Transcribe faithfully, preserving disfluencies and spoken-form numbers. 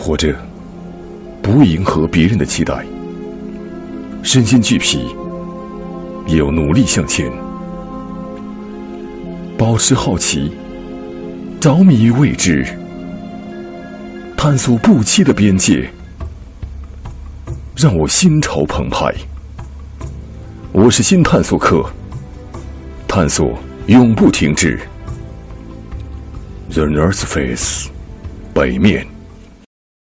活着，不迎合别人的期待，身心俱疲，也要努力向前。保持好奇，着迷于未知，探索不期的边界，让我心潮澎湃。我是新探索客，探索永不停止。The North Face， 北面。